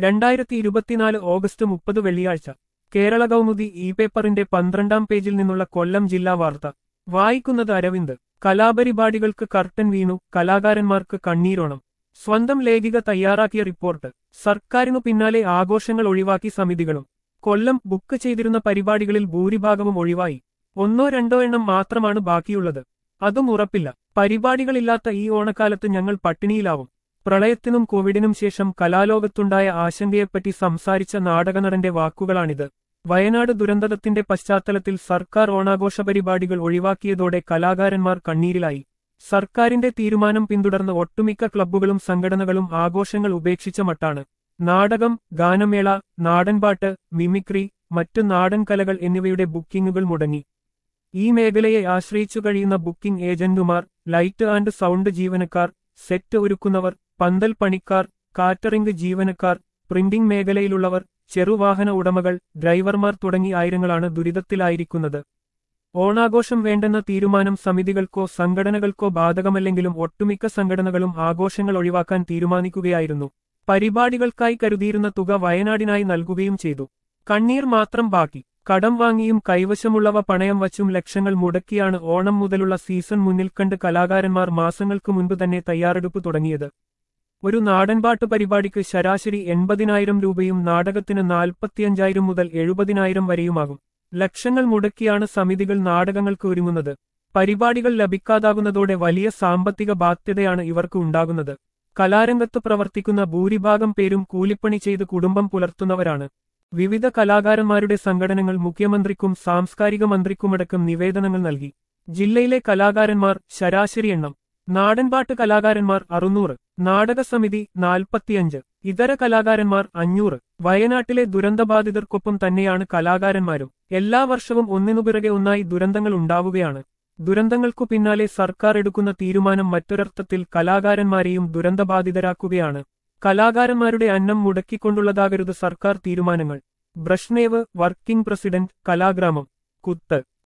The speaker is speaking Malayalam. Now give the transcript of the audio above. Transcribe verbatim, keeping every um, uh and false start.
രണ്ടായിരത്തി ഇരുപത്തിനാല് ഓഗസ്റ്റ് മുപ്പത് വെള്ളിയാഴ്ച കേരള കൗമുദി ഇ പേപ്പറിന്റെ പന്ത്രണ്ടാം പേജിൽ നിന്നുള്ള കൊല്ലം ജില്ലാ വാർത്ത വായിക്കുന്നത് അരവിന്ദ്. കലാപരിപാടികൾക്ക് കർട്ടൻ വീണു, കലാകാരന്മാർക്ക് കണ്ണീരോണം. സ്വന്തം ലേഖിക തയ്യാറാക്കിയ റിപ്പോർട്ട്. സർക്കാരിനു പിന്നാലെ ആഘോഷങ്ങൾ ഒഴിവാക്കി സമിതികളും. കൊല്ലം ബുക്ക് ചെയ്തിരുന്ന പരിപാടികളിൽ ഭൂരിഭാഗവും ഒഴിവായി. ഒന്നോ രണ്ടോ എണ്ണം മാത്രമാണ് ബാക്കിയുള്ളത്. അതും ഉറപ്പില്ല. പരിപാടികളില്ലാത്ത ഈ ഓണക്കാലത്ത് ഞങ്ങൾ പട്ടിണിയിലാവും. പ്രളയത്തിനും കോവിഡിനും ശേഷം കലാലോകത്തുണ്ടായ ആശങ്കയെപ്പറ്റി സംസാരിച്ച നാടകനടന്റെ വാക്കുകളാണിത്. വയനാട് ദുരന്തത്തിന്റെ പശ്ചാത്തലത്തിൽ സർക്കാർ ഓണാഘോഷ പരിപാടികൾ ഒഴിവാക്കിയതോടെ കലാകാരന്മാർ കണ്ണീരിലായി. സർക്കാരിന്റെ തീരുമാനം പിന്തുടർന്ന് ഒട്ടുമിക്ക ക്ലബ്ബുകളും സംഘടനകളും ആഘോഷങ്ങൾ ഉപേക്ഷിച്ച മട്ടാണ്. നാടകം, ഗാനമേള, നാടൻപാട്ട്, മിമിക്രി, മറ്റു നാടൻ കലകൾ എന്നിവയുടെ ബുക്കിംഗുകൾ മുടങ്ങി. ഈ മേഖലയെ ആശ്രയിച്ചു കഴിയുന്ന ബുക്കിംഗ് ഏജന്റുമാർ, ലൈറ്റ് ആൻഡ് സൗണ്ട് ജീവനക്കാർ, സെറ്റ് ഒരുക്കുന്നവർ, പന്തൽ പണിക്കാർ, കാറ്ററിംഗ് ജീവനക്കാർ, പ്രിന്റിംഗ് മേഖലയിലുള്ളവർ, ചെറുവാഹന ഉടമകൾ, ഡ്രൈവർമാർ തുടങ്ങി ആയിരങ്ങളാണ് ദുരിതത്തിലായിരിക്കുന്നത്. ഓണാഘോഷം വേണ്ടെന്ന തീരുമാനം സമിതികൾക്കോ സംഘടനകൾക്കോ ബാധകമല്ലെങ്കിലും ഒട്ടുമിക്ക സംഘടനകളും ആഘോഷങ്ങൾ ഒഴിവാക്കാൻ തീരുമാനിക്കുകയായിരുന്നു. പരിപാടികൾക്കായി കരുതിയിരുന്ന തുക വയനാടിനായി നൽകുകയും ചെയ്തു. കണ്ണീർ മാത്രം ബാക്കി. കടം വാങ്ങിയും കൈവശമുള്ളവ പണയം വച്ചും ലക്ഷങ്ങൾ മുടക്കിയാണ് ഓണം മുതലുള്ള സീസൺ മുന്നിൽ കണ്ട് കലാകാരന്മാർ മാസങ്ങൾക്ക് മുൻപ് തന്നെ തയ്യാറെടുപ്പ് തുടങ്ങിയത്. ഒരു നാടൻപാട്ട് പരിപാടിക്ക് ശരാശരി എൺപതിനായിരം രൂപയും നാടകത്തിന് നാൽപ്പത്തിയഞ്ചായിരം മുതൽ എഴുപതിനായിരം വരെയുമാകും. ലക്ഷങ്ങൾ മുടക്കിയാണ് സമിതികൾ നാടകങ്ങൾക്ക് ഒരുങ്ങുന്നത്. പരിപാടികൾ ലഭിക്കാതാകുന്നതോടെ വലിയ സാമ്പത്തിക ബാധ്യതയാണ് ഇവർക്ക് ഉണ്ടാകുന്നത്. കലാരംഗത്ത് പ്രവർത്തിക്കുന്ന ഭൂരിഭാഗം പേരും കൂലിപ്പണി ചെയ്ത് കുടുംബം പുലർത്തുന്നവരാണ്. വിവിധ കലാകാരന്മാരുടെ സംഘടനകൾ മുഖ്യമന്ത്രിക്കും സാംസ്കാരിക മന്ത്രിക്കുമടക്കം നിവേദനങ്ങൾ നൽകി. ജില്ലയിലെ കലാകാരന്മാർ ശരാശരി എണ്ണം: നാടൻപാട്ട് കലാകാരന്മാർ അറുന്നൂറ്, നാടകസമിതി നാൽപ്പത്തിയഞ്ച്, ഇതര കലാകാരന്മാർ അഞ്ഞൂറ്. വയനാട്ടിലെ ദുരന്തബാധിതർക്കൊപ്പം തന്നെയാണ് കലാകാരന്മാരും. എല്ലാ വർഷവും ഒന്നിനുപിറകെ ഒന്നായി ദുരന്തങ്ങൾ ഉണ്ടാവുകയാണ്. ദുരന്തങ്ങൾക്കു പിന്നാലെ സർക്കാർ എടുക്കുന്ന തീരുമാനം മറ്റൊരർത്ഥത്തിൽ കലാകാരന്മാരെയും ദുരന്തബാധിതരാക്കുകയാണ്. കലാകാരന്മാരുടെ അന്നം മുടക്കിക്കൊണ്ടുള്ളതാകരുത് സർക്കാർ തീരുമാനങ്ങൾ. ബ്രഷ്നേവ് വർക്കിംഗ് പ്രസിഡന്റ്, കലാഗ്രാമം, കുത്ത്.